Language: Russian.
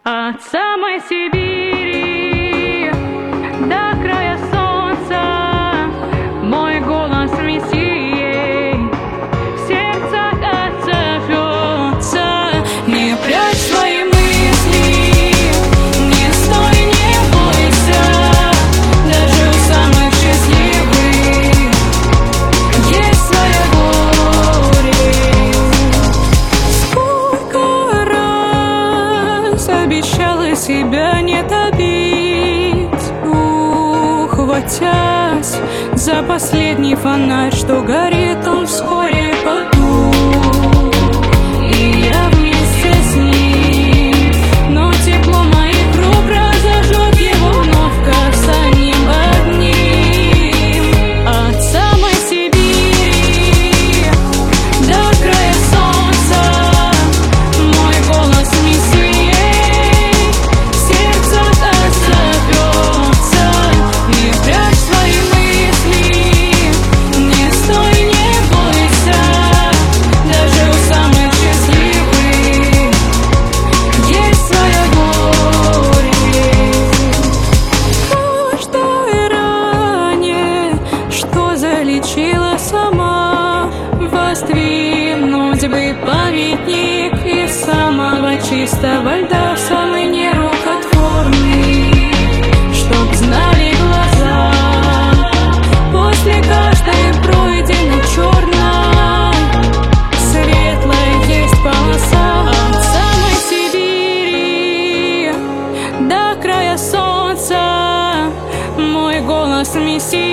От самой Сибири до края солнца мой голос Мессии в сердцах отзовется. Не прячь свои мысли, не стой, не бойся, даже у самых счастливых есть свое горе. Сколько раз обещала себя не топить, ухватясь за последний фонарь, что горит, он вскоре потух, и я вместе с ним, но тепло моих рук разожжет его вновь касанием одним. От самой Сибири до края солнца мой голос Мессии в сердцах отзовется. Не прячь свои мысли, не стой, не бойся, даже у самых счастливых есть свое горе. Каждой ране, что залечила сама, воздвигнуть бы памятник из самого чистого льда, самый нерукотворный, чтоб знали глаза, после каждой пройденной черной светлой есть полоса. От самой Сибири до края солнца мой голос Мессии